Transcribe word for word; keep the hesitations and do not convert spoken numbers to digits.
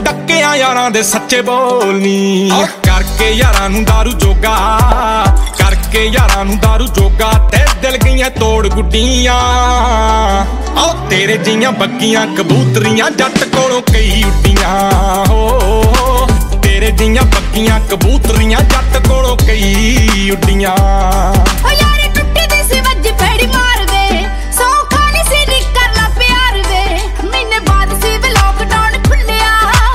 ਡੱਕਿਆਂ ਯਾਰਾਂ ਦੇ ਸੱਚੇ ਬੋਲਨੀ ਕਰਕੇ ਯਾਰਾਂ ਨੂੰ ਦਾਰੂ ਜੋਗਾ ਕਰਕੇ ਯਾਰਾਂ ਨੂੰ ਦਾਰੂ ਜੋਗਾ ਤੇ ਦਿਲ ਗਈਆਂ ਤੋੜ ਗੁੱਡੀਆਂ ਆਓ ਤੇਰੇ ਜੀਆਂ ਬੱਕੀਆਂ ਕਬੂਤਰੀਆਂ ਜੱਟ ਕੋਲੋਂ ਕਈ ਉੱਡੀਆਂ।